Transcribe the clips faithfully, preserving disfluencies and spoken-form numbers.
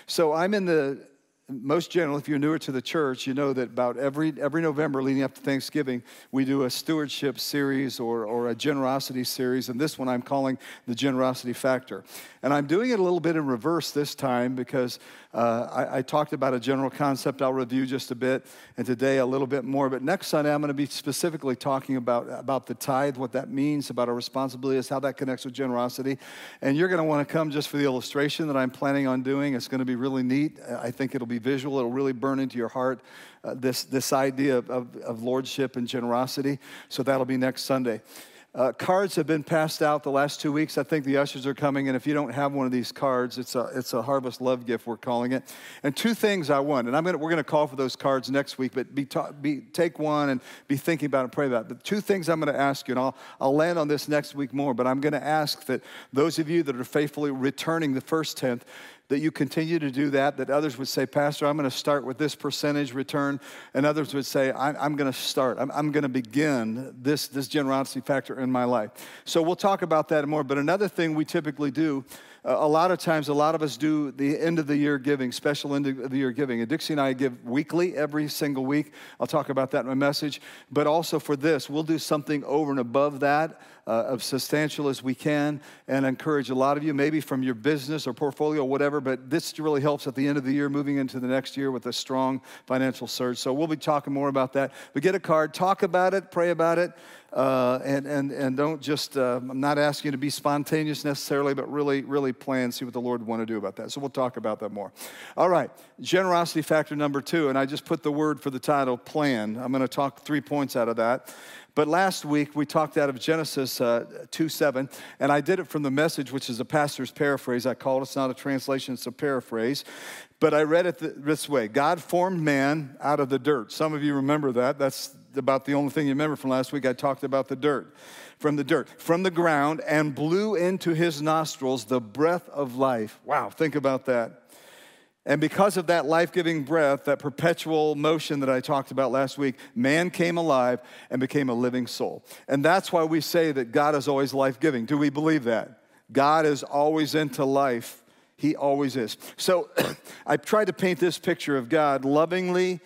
So I'm in the, most general, if you're newer to the church, you know that about every every November leading up to Thanksgiving, we do a stewardship series or, or a generosity series, and this one I'm calling the Generosity Factor. And I'm doing it a little bit in reverse this time because uh, I, I talked about a general concept I'll review just a bit, and today a little bit more. But next Sunday, I'm going to be specifically talking about, about the tithe, what that means, about our responsibilities, how that connects with generosity. And you're going to want to come just for the illustration that I'm planning on doing. It's going to be really neat. I think it'll be visual. It'll really burn into your heart, uh, this, this idea of, of, of lordship and generosity. So that'll be next Sunday. Uh, cards have been passed out the last two weeks. I think the ushers are coming, and if you don't have one of these cards, it's a it's a Harvest Love Gift, we're calling it. And two things I want, and I'm gonna we're gonna call for those cards next week. But be, ta- be take one and be thinking about it and pray about it. But two things I'm gonna ask you, and I'll I'll land on this next week more. But I'm gonna ask that those of you that are faithfully returning the first tenth, that you continue to do that, that others would say, Pastor, I'm going to start with this percentage return, and others would say, I'm, I'm going to start, I'm, I'm going to begin this, this generosity factor in my life. So we'll talk about that more, but another thing we typically do, uh, a lot of times, a lot of us do the end of the year giving, special end of the year giving, and Dixie and I give weekly, every single week. I'll talk about that in my message, but also for this, we'll do something over and above that, Uh, as substantial as we can, and encourage a lot of you, maybe from your business or portfolio or whatever, but this really helps at the end of the year, moving into the next year with a strong financial surge. So we'll be talking more about that. But get a card, talk about it, pray about it, uh, and, and, and don't just, uh, I'm not asking you to be spontaneous necessarily, but really, really plan, see what the Lord would want to do about that. So we'll talk about that more. All right, generosity factor number two, and I just put the word for the title, plan. I'm going to talk three points out of that. But last week, we talked out of Genesis uh, two seven, and I did it from the Message, which is a pastor's paraphrase. I call it, it's not a translation, it's a paraphrase. But I read it th- this way. God formed man out of the dirt. Some of you remember that. That's about the only thing you remember from last week. I talked about the dirt. From the dirt, from the ground, and blew into his nostrils the breath of life. Wow, think about that. And because of that life-giving breath, that perpetual motion that I talked about last week, man came alive and became a living soul. And that's why we say that God is always life-giving. Do we believe that? God is always into life. He always is. So I tried to paint this picture of God lovingly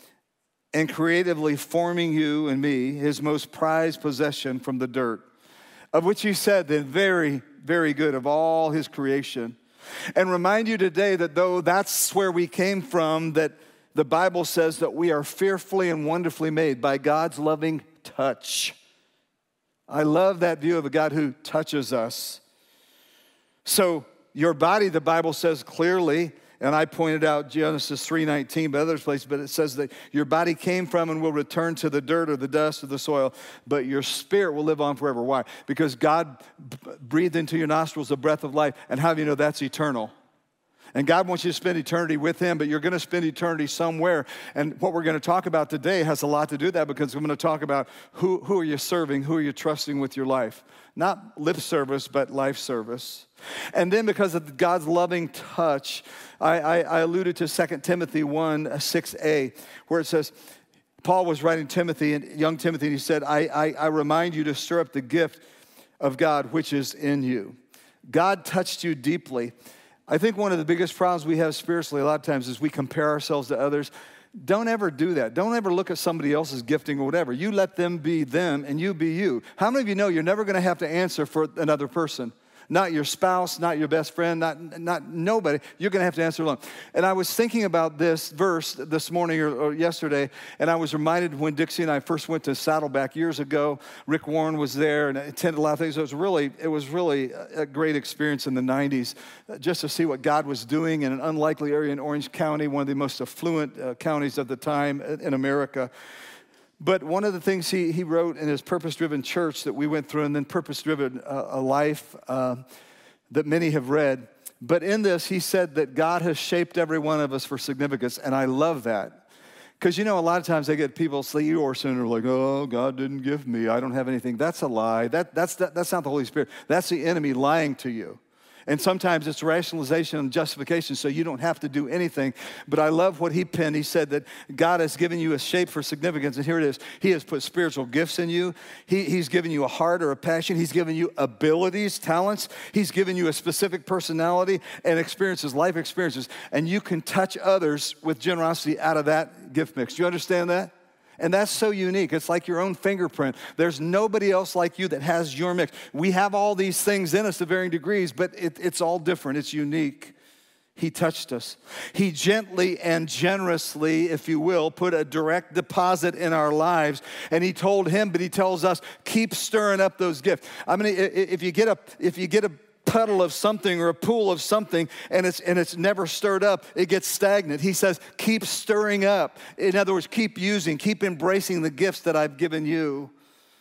and creatively forming you and me, his most prized possession from the dirt, of which he said that very, very good of all his creation. And remind you today that though that's where we came from, that the Bible says that we are fearfully and wonderfully made by God's loving touch. I love that view of a God who touches us. So your body, the Bible says clearly, and I pointed out Genesis three nineteen, but other places, but it says that your body came from and will return to the dirt or the dust of the soil, but your spirit will live on forever. Why? Because God b- breathed into your nostrils the breath of life, and how do you know that's eternal? And God wants you to spend eternity with him, but you're going to spend eternity somewhere. And what we're going to talk about today has a lot to do with that, because I'm going to talk about who, who are you serving, who are you trusting with your life. Not lip service, but life service. And then because of God's loving touch, I, I, I alluded to Second Timothy one six a, where it says, Paul was writing Timothy, and young Timothy, and he said, I, I, I remind you to stir up the gift of God which is in you. God touched you deeply. I think one of the biggest problems we have spiritually a lot of times is we compare ourselves to others. Don't ever do that. Don't ever look at somebody else's gifting or whatever. You let them be them and you be you. How many of you know you're never going to have to answer for another person? Not your spouse, not your best friend, not, not nobody. You're going to have to answer alone. And I was thinking about this verse this morning or, or yesterday, and I was reminded when Dixie and I first went to Saddleback years ago. Rick Warren was there and attended a lot of things. It was really, it was really a great experience in the nineties, just to see what God was doing in an unlikely area in Orange County, one of the most affluent uh, counties of the time in America. But one of the things he, he wrote in his Purpose-Driven Church that we went through, and then Purpose-Driven uh, a Life uh, that many have read. But in this, he said that God has shaped every one of us for significance, and I love that. Because, you know, a lot of times I get people say, Eeyore are like, oh, God didn't give me, I don't have anything. That's a lie. That, that's, that, that's not the Holy Spirit. That's the enemy lying to you. And sometimes it's rationalization and justification, so you don't have to do anything. But I love what he penned. He said that God has given you a shape for significance, and here it is. He has put spiritual gifts in you. He, he's given you a heart or a passion. He's given you abilities, talents. He's given you a specific personality and experiences, life experiences. And you can touch others with generosity out of that gift mix. Do you understand that? And that's so unique. It's like your own fingerprint. There's nobody else like you that has your mix. We have all these things in us to varying degrees, but it, it's all different. It's unique. He touched us. He gently and generously, if you will, put a direct deposit in our lives. And he told him, but he tells us, keep stirring up those gifts. I mean, if you get a, if you get a puddle of something or a pool of something and it's and it's never stirred up, it gets stagnant. He says, keep stirring up. In other words, keep using, keep embracing the gifts that I've given you.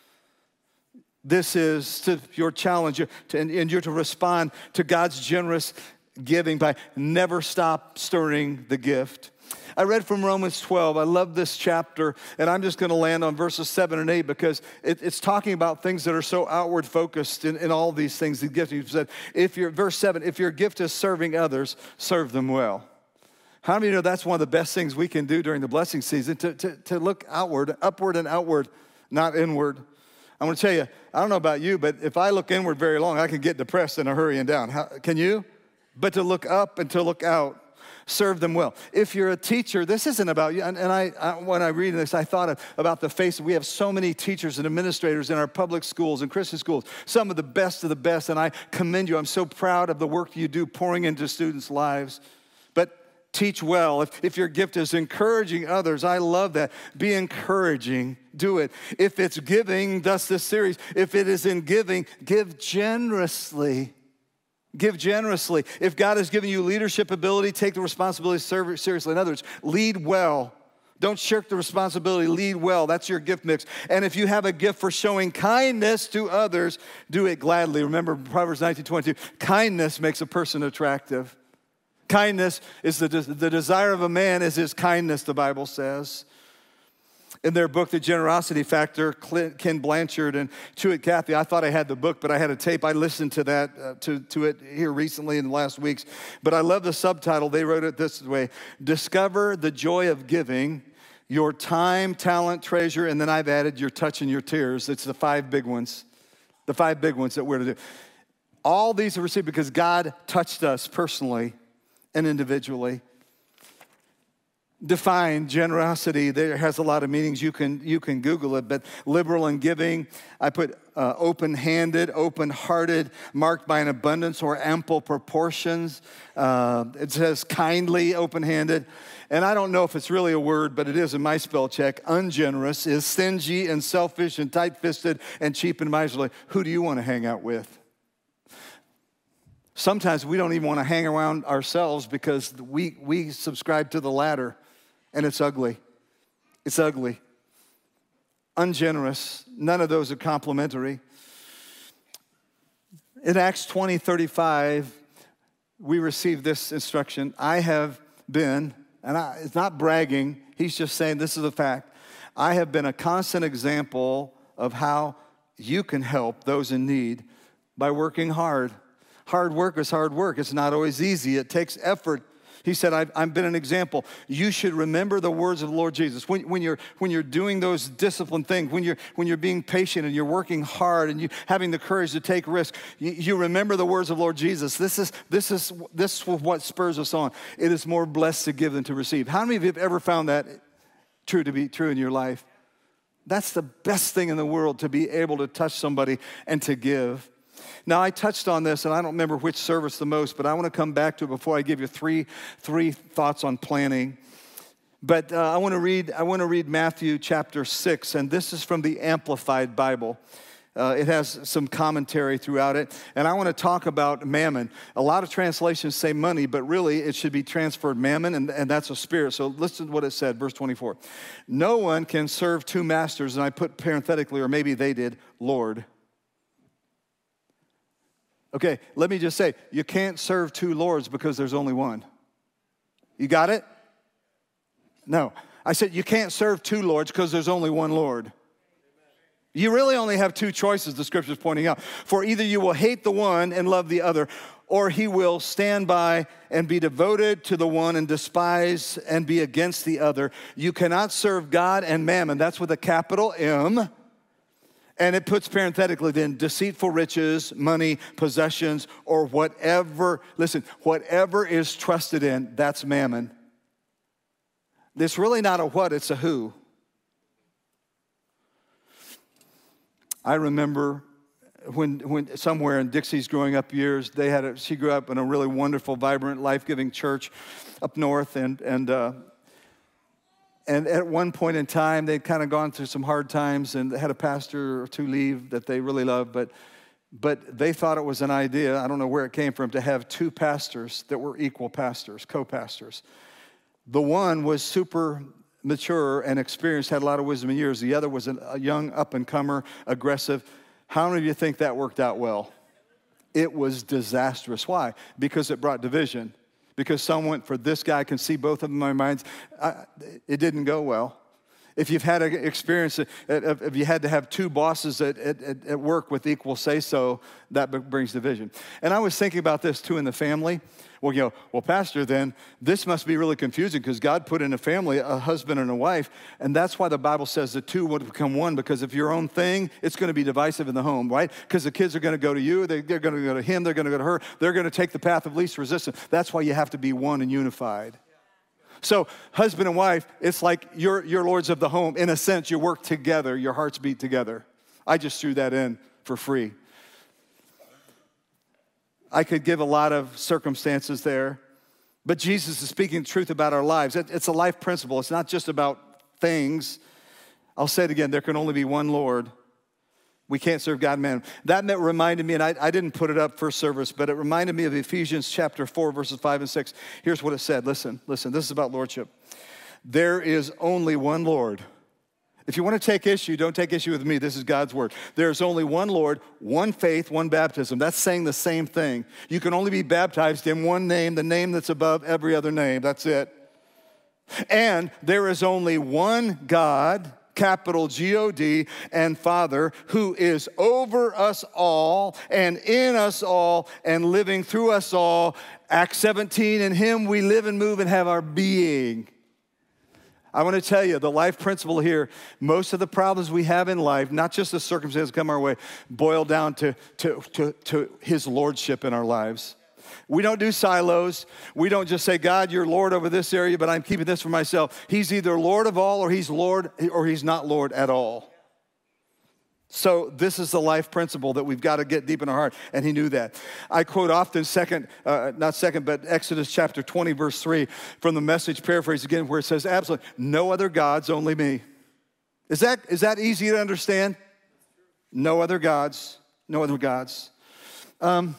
This is to your challenge, to, and, and you're to respond to God's generous giving by never stop stirring the gift. I read from Romans twelve. I love this chapter, and I'm just going to land on verses seven and eight because it, it's talking about things that are so outward focused in, in all these things. The gift, he said, if your verse seven, if your gift is serving others, serve them well. How many of you know that's one of the best things we can do during the blessing season, to, to, to look outward, upward and outward, not inward. I'm going to tell you, I don't know about you, but if I look inward very long, I can get depressed in a hurry and down. How, can you? But to look up and to look out, serve them well. If you're a teacher, this isn't about you. And, and I, I, when I read this, I thought of, about the face. We have so many teachers and administrators in our public schools and Christian schools, some of the best of the best, and I commend you. I'm so proud of the work you do pouring into students' lives. But teach well. If, if your gift is encouraging others, I love that. Be encouraging. Do it. If it's giving, thus this series, if it is in giving, give generously. Give generously. If God has given you leadership ability, take the responsibility seriously. In other words, lead well. Don't shirk the responsibility. Lead well. That's your gift mix. And if you have a gift for showing kindness to others, do it gladly. Remember Proverbs nineteen twenty-two. Kindness makes a person attractive. Kindness is the, the desire of a man is his kindness, the Bible says. In their book, The Generosity Factor, Ken Blanchard and Truett Cathy, I thought I had the book, but I had a tape. I listened to that, uh, to, to it here recently in the last weeks. But I love the subtitle. They wrote it this way: Discover the joy of giving, your time, talent, treasure, and then I've added your touch and your tears. It's the five big ones, the five big ones that we're to do. All these are received because God touched us personally and individually. Define generosity. There has a lot of meanings. You can you can Google it, but liberal in giving. I put uh, open-handed, open-hearted, marked by an abundance or ample proportions. Uh, it says kindly, open-handed. And I don't know if it's really a word, but it is in my spell check. Ungenerous is stingy and selfish and tight-fisted and cheap and miserly. Who do you want to hang out with? Sometimes we don't even want to hang around ourselves because we we subscribe to the latter. And it's ugly. It's ugly. Ungenerous. None of those are complimentary. In Acts twenty thirty-five, we received this instruction. I have been, and I, it's not bragging, he's just saying this is a fact. I have been a constant example of how you can help those in need by working hard. Hard work is hard work. It's not always easy. It takes effort. He said, I've, I've been an example. You should remember the words of the Lord Jesus. When, when, you're, when you're doing those disciplined things, when you're, when you're being patient and you're working hard and you having the courage to take risks, you, you remember the words of the Lord Jesus. This is, this, is, this is what spurs us on. It is more blessed to give than to receive. How many of you have ever found that true to be true in your life? That's the best thing in the world, to be able to touch somebody and to give. Now, I touched on this, and I don't remember which service the most, but I want to come back to it before I give you three, three thoughts on planning. But uh, I want to read I want to read Matthew chapter six, and this is from the Amplified Bible. Uh, it has some commentary throughout it, and I want to talk about mammon. A lot of translations say money, but really it should be transferred mammon, and, and that's a spirit. So listen to what it said, verse twenty-four. No one can serve two masters, and I put parenthetically, or maybe they did, Lord. Okay, let me just say, you can't serve two lords because there's only one. You got it? No. I said you can't serve two lords because there's only one Lord. You really only have two choices, the scripture's pointing out. For either you will hate the one and love the other, or he will stand by and be devoted to the one and despise and be against the other. You cannot serve God and mammon. That's with a capital M. And it puts parenthetically then deceitful riches, money, possessions, or whatever, listen, whatever is trusted in, that's mammon. It's really not a what, it's a who. I remember when, when somewhere in Dixie's growing up years, they had a, she grew up in a really wonderful, vibrant, life-giving church up north, and and uh, and at one point in time, they'd kind of gone through some hard times, and they had a pastor or two leave that they really loved, but but they thought it was an idea, I don't know where it came from, to have two pastors that were equal pastors, co-pastors. The one was super mature and experienced, had a lot of wisdom and years. The other was a young up-and-comer, aggressive. How many of you think that worked out well? It was disastrous. Why? Because it brought division. Because someone, for this guy, can see both of them in my minds. I, it didn't go well. If you've had an experience, if you had to have two bosses at, at, at work with equal say-so, that brings division. And I was thinking about this, too, in the family. Well, you know, well, Pastor, then this must be really confusing because God put in a family a husband and a wife, and that's why the Bible says the two would become one, because if your own thing, it's going to be divisive in the home, right? Because the kids are going to go to you, they're going to go to him, they're going to go to her, they're going to take the path of least resistance. That's why you have to be one and unified. So husband and wife, it's like you're, you're lords of the home. In a sense, you work together, your hearts beat together. I just threw that in for free. I could give a lot of circumstances there, but Jesus is speaking the truth about our lives. It's a life principle. It's not just about things. I'll say it again, there can only be one Lord. We can't serve God and man. That meant, reminded me, and I, I didn't put it up for service, but it reminded me of Ephesians chapter four, verses five and six. Here's what it said. Listen, listen, this is about lordship. There is only one Lord. If you want to take issue, don't take issue with me. This is God's word. There's only one Lord, one faith, one baptism. That's saying the same thing. You can only be baptized in one name, the name that's above every other name. That's it. And there is only one God, capital G O D, and Father, who is over us all and in us all and living through us all. Acts seventeen, in him we live and move and have our being. I want to tell you, the life principle here, most of the problems we have in life, not just the circumstances come our way, boil down to, to, to, to his lordship in our lives. We don't do silos. We don't just say, God, you're Lord over this area, but I'm keeping this for myself. He's either Lord of all, or he's Lord, or he's not Lord at all. So this is the life principle that we've got to get deep in our heart, and he knew that. I quote often second, uh, not second, but Exodus chapter twenty, verse three, from the Message paraphrase again, where it says, absolutely, no other gods, only me. Is that, is that easy to understand? No other gods, no other gods. Um,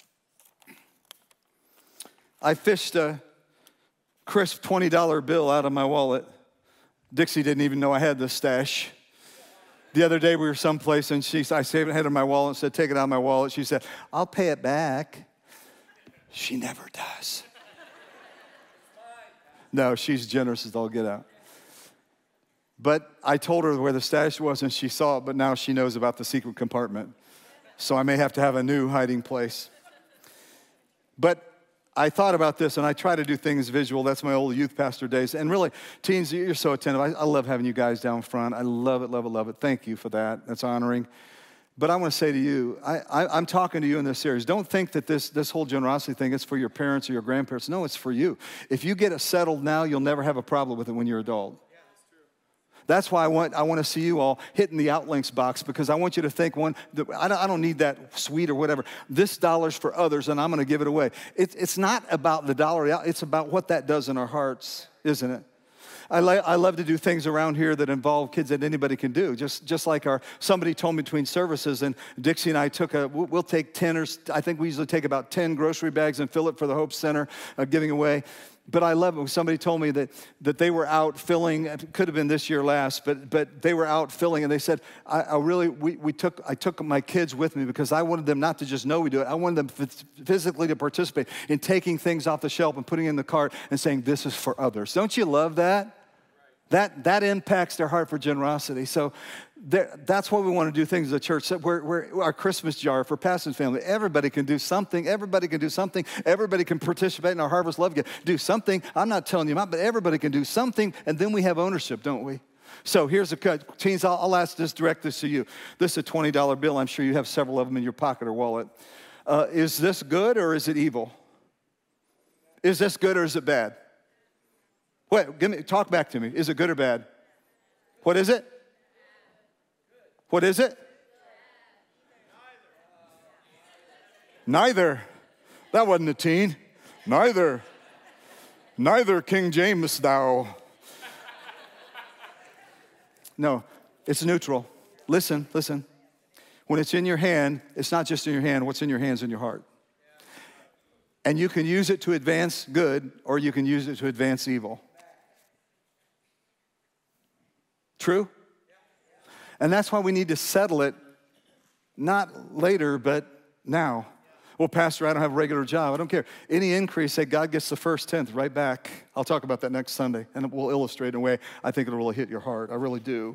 I fished a crisp twenty dollar bill out of my wallet. Dixie didn't even know I had this stash. The other day we were someplace and she, I saved it, had it in my wallet and said, take it out of my wallet. She said, I'll pay it back. She never does. No, she's generous as all get out. But I told her where the stash was and she saw it, but now she knows about the secret compartment. So I may have to have a new hiding place. But I thought about this, and I try to do things visual. That's my old youth pastor days. And really, teens, you're so attentive. I, I love having you guys down front. I love it, love it, love it. Thank you for that. That's honoring. But I want to say to you, I, I, I'm talking to you in this series. Don't think that this, this whole generosity thing is for your parents or your grandparents. No, it's for you. If you get it settled now, you'll never have a problem with it when you're an adult. That's why I want, I want to see you all hitting the outlinks box, because I want you to think, one, I don't, I don't need that sweet or whatever. This dollar's for others, and I'm going to give it away. It, it's not about the dollar. It's about what that does in our hearts, isn't it? I, li- I love to do things around here that involve kids that anybody can do. Just, just like our, somebody told me between services, and Dixie and I took a, we'll, we'll take ten, or I think we usually take about ten grocery bags and fill it for the Hope Center, uh, giving away. But I love it when somebody told me that, that they were out filling, it could have been this year last, but but they were out filling, and they said, I, I really, we, we took, I took my kids with me because I wanted them not to just know we do it, I wanted them f- physically to participate in taking things off the shelf and putting it in the cart and saying, this is for others. Don't you love that? That, that impacts their heart for generosity. So there, that's why we want to do things as a church. So we're, we're, our Christmas jar for Pastor's family, everybody can do something. Everybody can do something. Everybody can participate in our Harvest Love Gift. Do something. I'm not telling you about, but everybody can do something, and then we have ownership, don't we? So here's a cut. Teens, I'll, I'll ask this, direct this to you. This is a twenty dollar bill. I'm sure you have several of them in your pocket or wallet. Uh, is this good or is it evil? Is this good or is it bad? Wait, give me, talk back to me. Is it good or bad? What is it? What is it? Neither. That wasn't a teen. Neither. Neither King James thou. No, it's neutral. Listen, listen. When it's in your hand, it's not just in your hand. What's in your hand's in your heart. And you can use it to advance good, or you can use it to advance evil. True? And that's why we need to settle it, not later, but now. Well, Pastor, I don't have a regular job. I don't care. Any increase, say God gets the first tenth right back. I'll talk about that next Sunday, and we'll illustrate in a way I think it'll really hit your heart. I really do.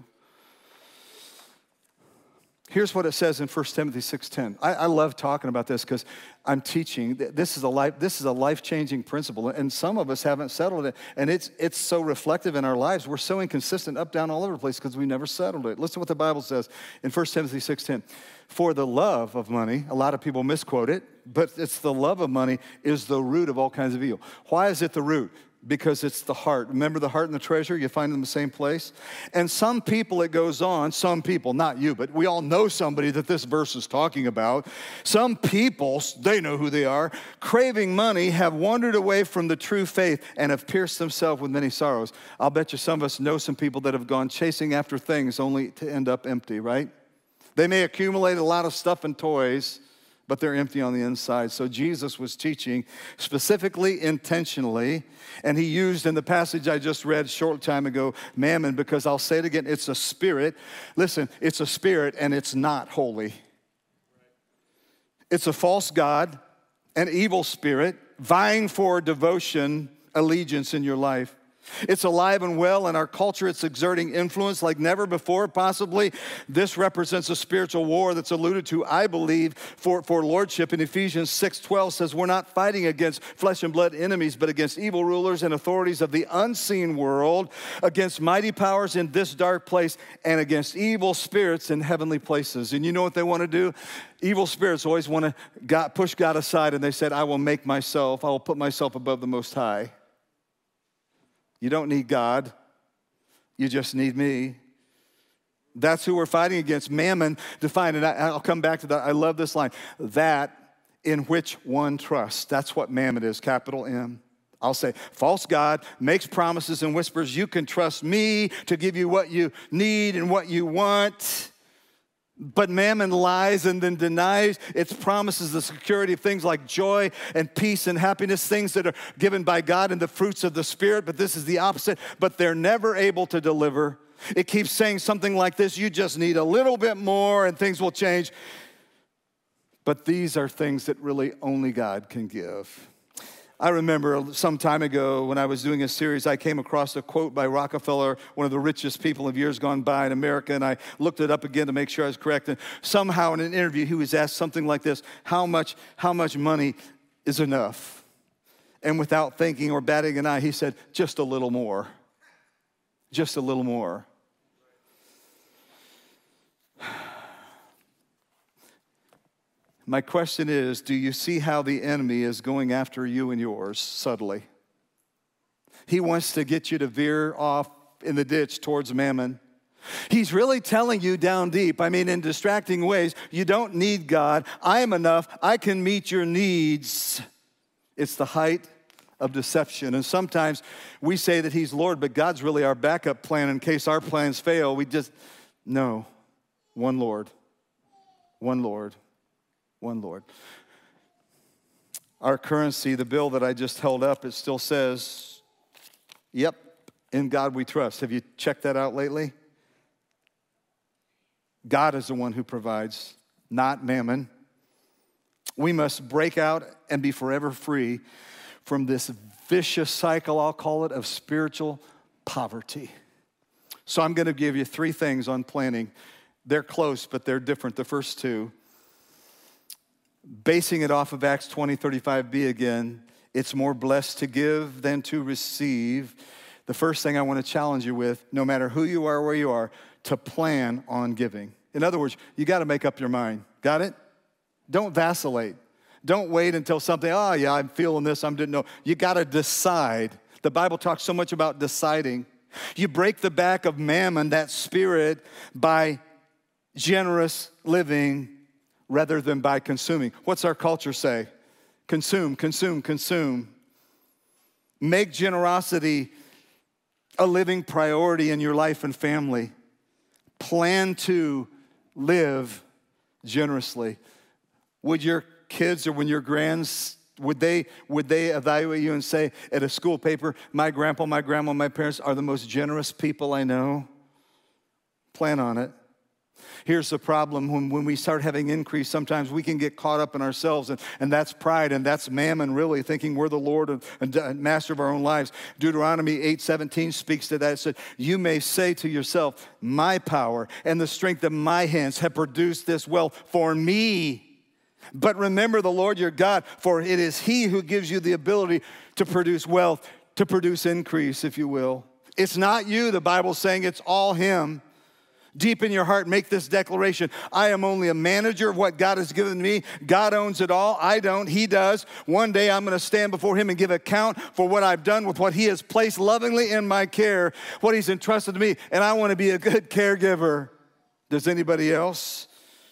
Here's what it says in First Timothy six ten. I, I love talking about this because I'm teaching. This is a life, this is a life-changing principle, and some of us haven't settled it, and it's it's so reflective in our lives. We're so inconsistent, up, down, all over the place because we never settled it. Listen to what the Bible says in First Timothy six ten. For the love of money, a lot of people misquote it, but it's the love of money is the root of all kinds of evil. Why is it the root? Because it's the heart. Remember the heart and the treasure? You find them in the same place. And some people, it goes on, some people, not you, but we all know somebody that this verse is talking about. Some people, they know who they are, craving money, have wandered away from the true faith and have pierced themselves with many sorrows. I'll bet you some of us know some people that have gone chasing after things only to end up empty, right? They may accumulate a lot of stuff and toys, but they're empty on the inside. So Jesus was teaching specifically, intentionally, and he used in the passage I just read a short time ago, mammon, because I'll say it again, it's a spirit. Listen, it's a spirit and it's not holy. It's a false god, an evil spirit, vying for devotion, allegiance in your life. It's alive and well in our culture. It's exerting influence like never before, possibly. This represents a spiritual war that's alluded to, I believe, for, for lordship. In Ephesians six twelve says, we're not fighting against flesh and blood enemies, but against evil rulers and authorities of the unseen world, against mighty powers in this dark place, and against evil spirits in heavenly places. And you know what they want to do? Evil spirits always want to God, push God aside, and they said, I will make myself, I will put myself above the Most High. You don't need God. You just need me. That's who we're fighting against. Mammon defined, and I'll come back to that. I love this line. That in which one trusts. That's what mammon is, capital M. I'll say, false God makes promises and whispers, you can trust me to give you what you need and what you want. But mammon lies and then denies its promises, the security of things like joy and peace and happiness, things that are given by God and the fruits of the Spirit. But this is the opposite. But they're never able to deliver. It keeps saying something like this, you just need a little bit more and things will change. But these are things that really only God can give. I remember some time ago when I was doing a series, I came across a quote by Rockefeller, one of the richest people of years gone by in America, and I looked it up again to make sure I was correct. And somehow in an interview, he was asked something like this, how much, how much money is enough? And without thinking or batting an eye, he said, just a little more. Just a little more. My question is, do you see how the enemy is going after you and yours subtly? He wants to get you to veer off in the ditch towards mammon. He's really telling you down deep, I mean in distracting ways, you don't need God. I am enough. I can meet your needs. It's the height of deception. And sometimes we say that he's Lord, but God's really our backup plan in case our plans fail. We just, no, one Lord, one Lord. One Lord. Our currency, the bill that I just held up, it still says, yep, in God we trust. Have you checked that out lately? God is the one who provides, not mammon. We must break out and be forever free from this vicious cycle, I'll call it, of spiritual poverty. So I'm going to give you three things on planning. They're close, but they're different, the first two. Basing it off of Acts twenty thirty-five b again, it's more blessed to give than to receive. The first thing I want to challenge you with, no matter who you are, where you are, to plan on giving. In other words, you got to make up your mind. Got it? Don't vacillate. Don't wait until something, oh yeah, I'm feeling this, I didn't know. You got to decide. The Bible talks so much about deciding. You break the back of mammon, that spirit, by generous living rather than by consuming. What's our culture say? Consume, consume, consume. Make generosity a living priority in your life and family. Plan to live generously. Would your kids or when your grands, would they, would they evaluate you and say at a school paper, my grandpa, my grandma, my parents are the most generous people I know? Plan on it. Here's the problem. When, when we start having increase, sometimes we can get caught up in ourselves, and, and that's pride, and that's mammon, really, thinking we're the Lord and, and master of our own lives. Deuteronomy eight seventeen speaks to that. It said, you may say to yourself, my power and the strength of my hands have produced this wealth for me. But remember the Lord your God, for it is he who gives you the ability to produce wealth, to produce increase, if you will. It's not you, the Bible's saying, it's all him. Deep in your heart, make this declaration. I am only a manager of what God has given me. God owns it all. I don't. He does. One day I'm going to stand before him and give account for what I've done with what he has placed lovingly in my care, what he's entrusted to me, and I want to be a good caregiver. Does anybody else?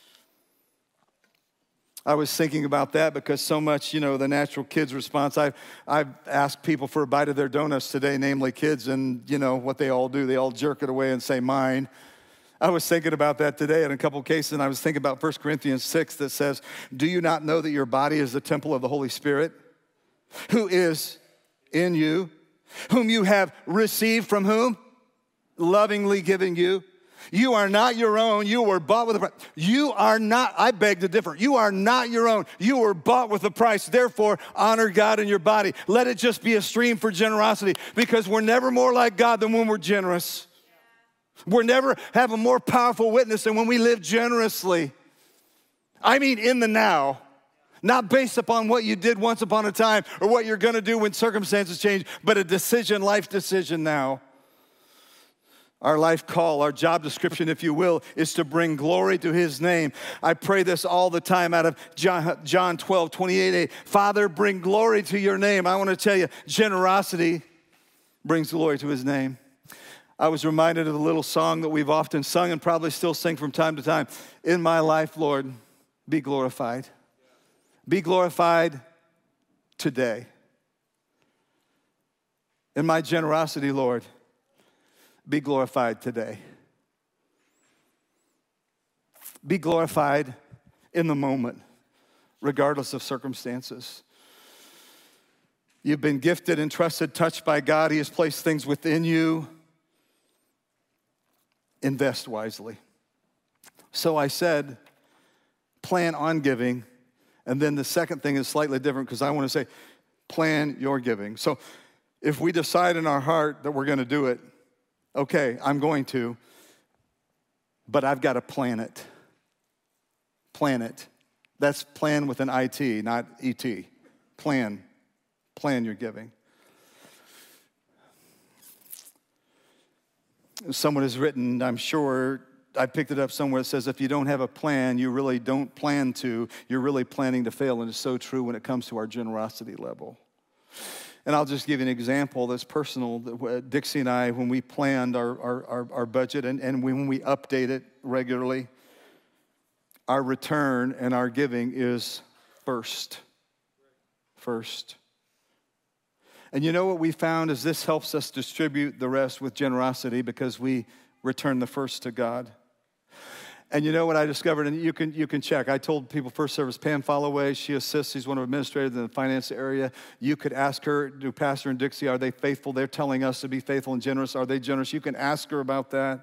I was thinking about that because so much, you know, the natural kids response. I've, I've asked people for a bite of their donuts today, namely kids, and you know what they all do. They all jerk it away and say, mine. I was thinking about that today in a couple of cases, and I was thinking about First Corinthians six that says, do you not know that your body is the temple of the Holy Spirit, who is in you, whom you have received from whom? Lovingly given you. You are not your own. You were bought with a price. You are not, I beg to differ. You are not your own. You were bought with a price. Therefore, honor God in your body. Let it just be a stream for generosity, because we're never more like God than when we're generous. We'll never have a more powerful witness than when we live generously. I mean in the now, not based upon what you did once upon a time or what you're going to do when circumstances change, but a decision, life decision now. Our life call, our job description, if you will, is to bring glory to his name. I pray this all the time out of John, John twelve, twenty-eight a. Father, bring glory to your name. I want to tell you, generosity brings glory to his name. I was reminded of the little song that we've often sung and probably still sing from time to time. In my life, Lord, be glorified. Be glorified today. In my generosity, Lord, be glorified today. Be glorified in the moment, regardless of circumstances. You've been gifted, entrusted, touched by God. He has placed things within you. Invest wisely. So I said, plan on giving. And then the second thing is slightly different because I want to say, plan your giving. So if we decide in our heart that we're going to do it, okay, I'm going to, but I've got to plan it. Plan it. That's plan with an I T, not E T. Plan. Plan your giving. Someone has written, I'm sure, I picked it up somewhere, it says, if you don't have a plan, you really don't plan to, you're really planning to fail. And it's so true when it comes to our generosity level. And I'll just give you an example that's personal. Dixie and I, when we planned our, our, our, our budget and, and when we update it regularly, our return and our giving is first. First. And you know what we found is this helps us distribute the rest with generosity because we return the first to God. And you know what I discovered, and you can you can check. I told people first service, Pam Followay, she assists, she's one of administrators in the finance area. You could ask her, do Pastor and Dixie, are they faithful? They're telling us to be faithful and generous. Are they generous? You can ask her about that.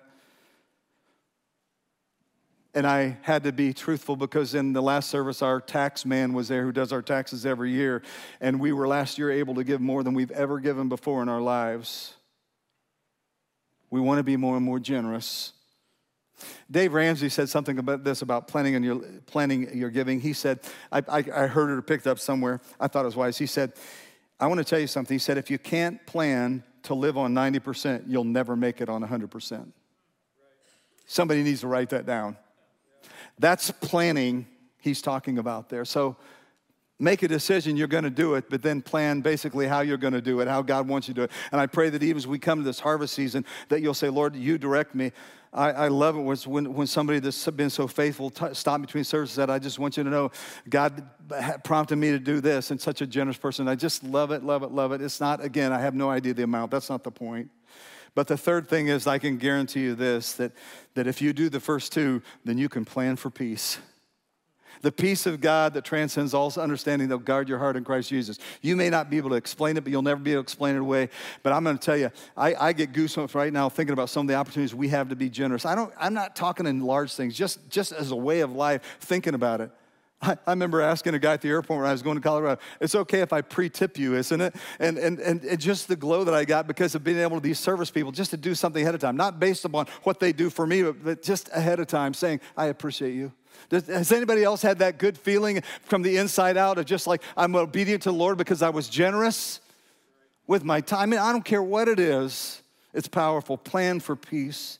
And I had to be truthful because in the last service, our tax man was there who does our taxes every year. And we were last year able to give more than we've ever given before in our lives. We want to be more and more generous. Dave Ramsey said something about this, about planning, and your, planning your giving. He said, I, I, I heard it or picked up somewhere. I thought it was wise. He said, I want to tell you something. He said, if you can't plan to live on ninety percent, you'll never make it on one hundred percent. Somebody needs to write that down. That's planning he's talking about there. So make a decision, you're going to do it, but then plan basically how you're going to do it, how God wants you to do it. And I pray that even as we come to this harvest season, that you'll say, Lord, you direct me. I, I love it when, when somebody that's been so faithful t- stopped between services said, I just want you to know God prompted me to do this, and such a generous person. I just love it, love it, love it. It's not, again, I have no idea the amount. That's not the point. But the third thing is, I can guarantee you this, that, that if you do the first two, then you can plan for peace. The peace of God that transcends all understanding that will guard your heart in Christ Jesus. You may not be able to explain it, but you'll never be able to explain it away. But I'm going to tell you, I, I get goosebumps right now thinking about some of the opportunities we have to be generous. I don't, I'm not talking in large things, just, just as a way of life, thinking about it. I, I remember asking a guy at the airport when I was going to Colorado, it's okay if I pre-tip you, isn't it? And, and, and, and just the glow that I got because of being able to, these service people, just to do something ahead of time, not based upon what they do for me, but, but just ahead of time saying, I appreciate you. Does, has anybody else had that good feeling from the inside out of just like, I'm obedient to the Lord because I was generous with my time? I mean, I don't care what it is. It's powerful. Plan for peace.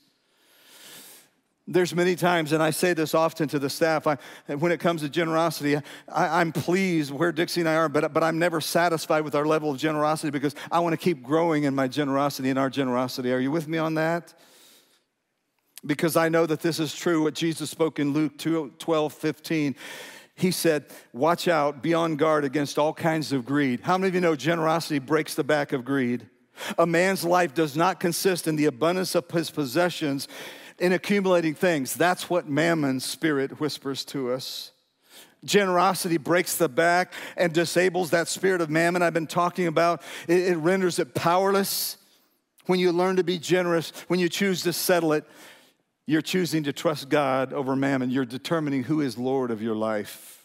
There's many times, and I say this often to the staff, I, when it comes to generosity, I, I'm pleased where Dixie and I are, but, but I'm never satisfied with our level of generosity because I want to keep growing in my generosity and our generosity. Are you with me on that? Because I know that this is true, what Jesus spoke in Luke twelve fifteen. He said, watch out, be on guard against all kinds of greed. How many of you know generosity breaks the back of greed? A man's life does not consist in the abundance of his possessions, in accumulating things. That's what Mammon's spirit whispers to us. Generosity breaks the back and disables that spirit of mammon I've been talking about. It, it renders it powerless. When you learn to be generous, when you choose to settle it, you're choosing to trust God over mammon. You're determining who is Lord of your life.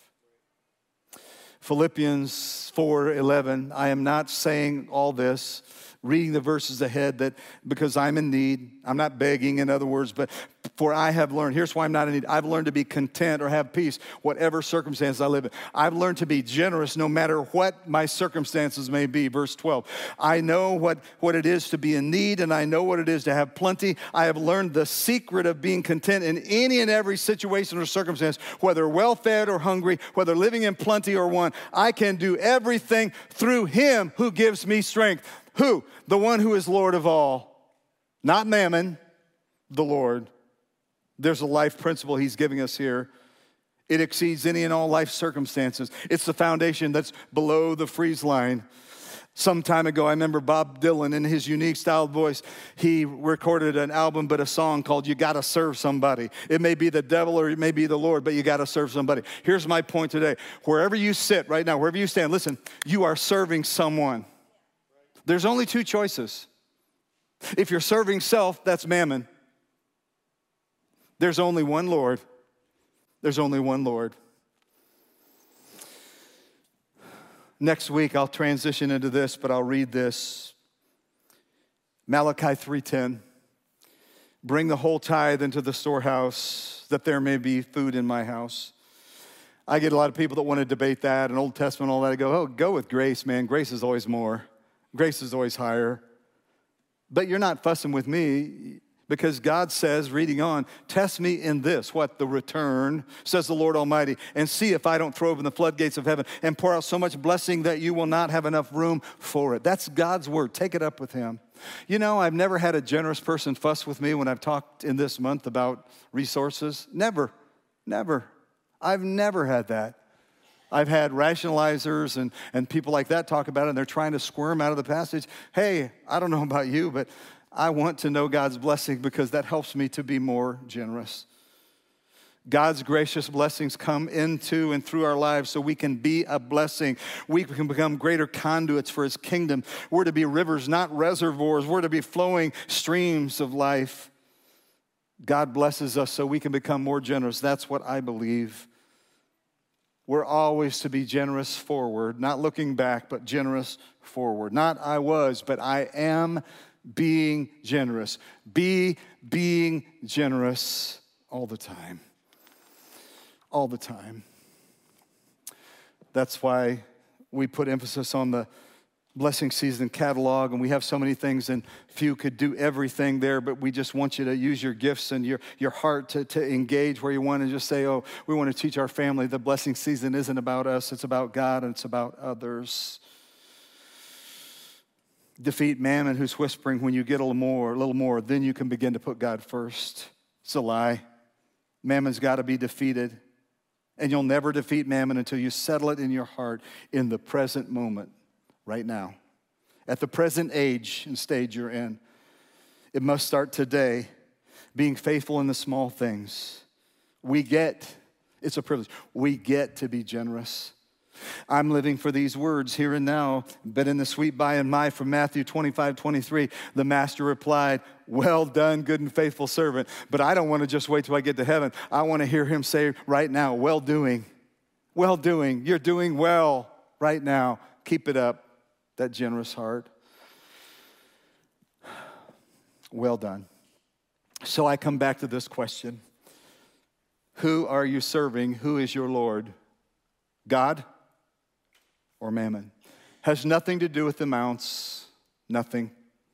Philippians four eleven, I am not saying all this, reading the verses ahead, that because I'm in need. I'm not begging, in other words, but for I have learned, here's why I'm not in need. I've learned to be content or have peace, whatever circumstances I live in. I've learned to be generous no matter what my circumstances may be. Verse twelve, I know what, what it is to be in need, and I know what it is to have plenty. I have learned the secret of being content in any and every situation or circumstance, whether well-fed or hungry, whether living in plenty or want. I can do everything through him who gives me strength. Who? The one who is Lord of all. Not mammon, the Lord. There's a life principle he's giving us here. It exceeds any and all life circumstances. It's the foundation that's below the freeze line. Some time ago, I remember Bob Dylan, in his unique styled voice, he recorded an album, but a song called You Gotta Serve Somebody. It may be the devil or it may be the Lord, but you gotta serve somebody. Here's my point today. Wherever you sit right now, wherever you stand, listen, you are serving someone. There's only two choices. If you're serving self, that's mammon. There's only one Lord. There's only one Lord. Next week, I'll transition into this, but I'll read this. Malachi three ten. Bring the whole tithe into the storehouse, that there may be food in my house. I get a lot of people that want to debate that and Old Testament and all that. I go, oh, go with grace, man. Grace is always more. Grace is always higher. But you're not fussing with me because God says, reading on, test me in this, what? The return, says the Lord Almighty, and see if I don't throw open the floodgates of heaven and pour out so much blessing that you will not have enough room for it. That's God's word. Take it up with him. You know, I've never had a generous person fuss with me when I've talked in this month about resources. Never, never. I've never had that. I've had rationalizers and, and people like that talk about it, and they're trying to squirm out of the passage. Hey, I don't know about you, but I want to know God's blessing because that helps me to be more generous. God's gracious blessings come into and through our lives so we can be a blessing. We can become greater conduits for his kingdom. We're to be rivers, not reservoirs. We're to be flowing streams of life. God blesses us so we can become more generous. That's what I believe. We're always to be generous forward, not looking back, but generous forward. Not I was, but I am being generous. Be being generous all the time. All the time. That's why we put emphasis on the blessing season catalog, and we have so many things, and few could do everything there, but we just want you to use your gifts and your, your heart to, to engage where you want and just say, oh, we want to teach our family the blessing season isn't about us, it's about God, and it's about others. Defeat Mammon, who's whispering, when you get a little more, a little more, then you can begin to put God first. It's a lie. Mammon's got to be defeated, and you'll never defeat Mammon until you settle it in your heart in the present moment. Right now, at the present age and stage you're in. It must start today, being faithful in the small things. We get, it's a privilege, we get to be generous. I'm living for these words here and now, but in the sweet by and by from Matthew twenty-five, twenty-three, the master replied, well done, good and faithful servant. But I don't want to just wait till I get to heaven. I want to hear him say right now, well doing, well doing, you're doing well right now. Keep it up. That generous heart. Well done. So I come back to this question. Who are you serving? Who is your Lord? God or Mammon? Has nothing to do with amounts. Nothing.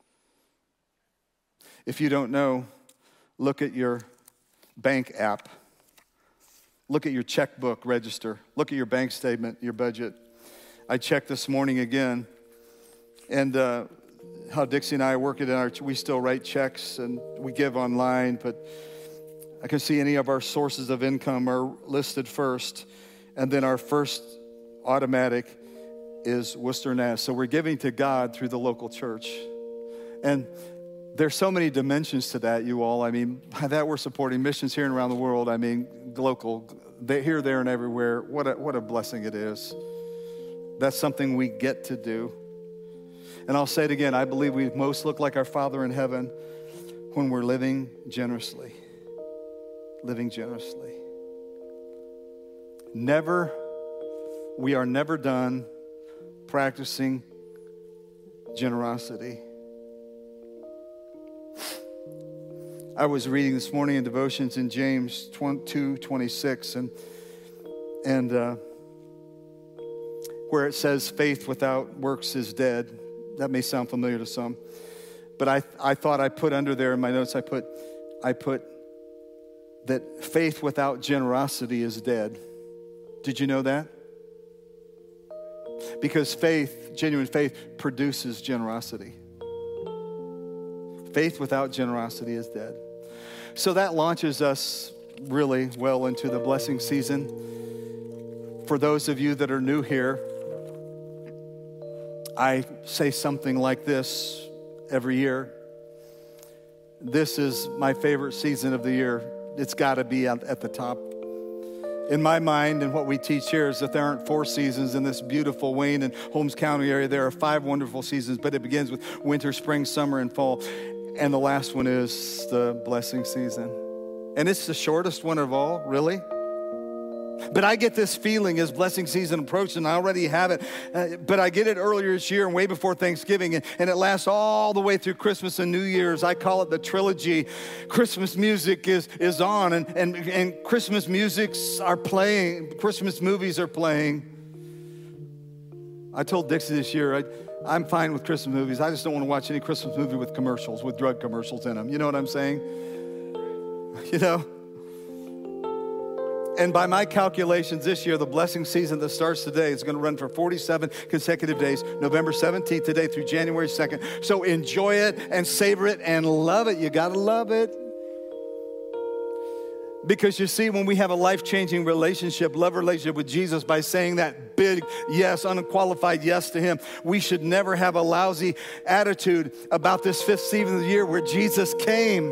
If you don't know, look at your bank app. Look at your checkbook register. Look at your bank statement, your budget. I checked this morning again. And uh, how Dixie and I work it in our, we still write checks and we give online, but I can see any of our sources of income are listed first. And then our first automatic is Worcester Nass. So we're giving to God through the local church. And there's so many dimensions to that, you all. I mean, by that we're supporting missions here and around the world. I mean, local, here, there, and everywhere. What a, what a blessing it is. That's something we get to do. And I'll say it again, I believe we most look like our Father in heaven when we're living generously. Living generously. Never, we are never done practicing generosity. I was reading this morning in devotions in James two twenty-six, and, and uh, where it says faith without works is dead. That may sound familiar to some, but I I thought I put under there in my notes, I put I put that faith without generosity is dead. Did you know that? Because faith, genuine faith, produces generosity. Faith without generosity is dead. So that launches us really well into the blessing season. For those of you that are new here, I say something like this every year. This is my favorite season of the year. It's got to be at, at the top. In my mind, and what we teach here is that there aren't four seasons in this beautiful Wayne and Holmes County area. There are five wonderful seasons, but it begins with winter, spring, summer, and fall. And the last one is the blessing season. And it's the shortest one of all, really. But I get this feeling as blessing season approaches, and I already have it, uh, but I get it earlier this year and way before Thanksgiving, and, and it lasts all the way through Christmas and New Year's. I call it the trilogy. Christmas music is, is on, and, and, and Christmas musics are playing, Christmas movies are playing. I told Dixie this year, I, I'm fine with Christmas movies. I just don't want to watch any Christmas movie with commercials, with drug commercials in them. You know what I'm saying? You know? And by my calculations this year, the blessing season that starts today is going to run for forty-seven consecutive days, November seventeenth today through January second. So enjoy it and savor it and love it. You got to love it. Because you see, when we have a life-changing relationship, love relationship with Jesus, by saying that big yes, unqualified yes to him, we should never have a lousy attitude about this fifth season of the year where Jesus came.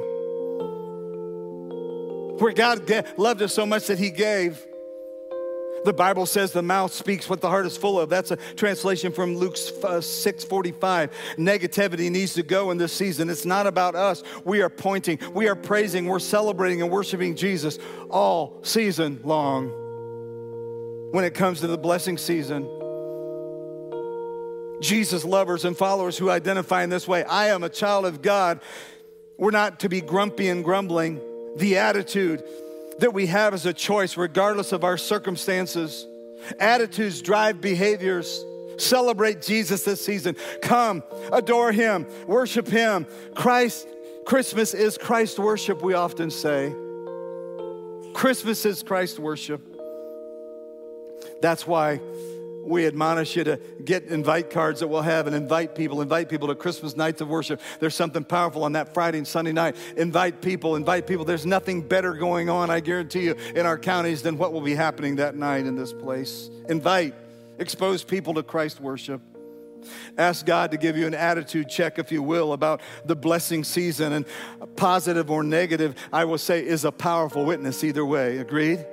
Where God loved us so much that he gave. The Bible says the mouth speaks what the heart is full of. That's a translation from Luke six forty-five. Negativity needs to go in this season. It's not about us. We are pointing, we are praising, we're celebrating and worshiping Jesus all season long. When it comes to the blessing season, Jesus lovers and followers who identify in this way, I am a child of God. We're not to be grumpy and grumbling. The attitude that we have is a choice regardless of our circumstances. Attitudes drive behaviors. Celebrate Jesus this season. Come, adore him, worship him. Christ, Christmas is Christ worship, we often say. Christmas is Christ worship. That's why we admonish you to get invite cards that we'll have and invite people, invite people to Christmas nights of worship. There's something powerful on that Friday and Sunday night. Invite people, invite people. There's nothing better going on, I guarantee you, in our counties than what will be happening that night in this place. Invite, expose people to Christ worship. Ask God to give you an attitude check, if you will, about the blessing season. And positive or negative, I will say, is a powerful witness either way. Agreed?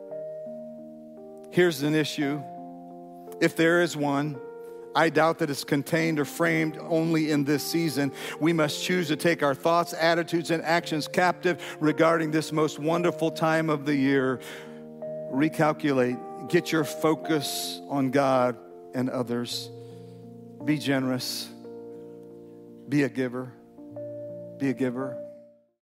Here's an issue. If there is one, I doubt that it's contained or framed only in this season. We must choose to take our thoughts, attitudes, and actions captive regarding this most wonderful time of the year. Recalculate. Get your focus on God and others. Be generous. Be a giver. Be a giver.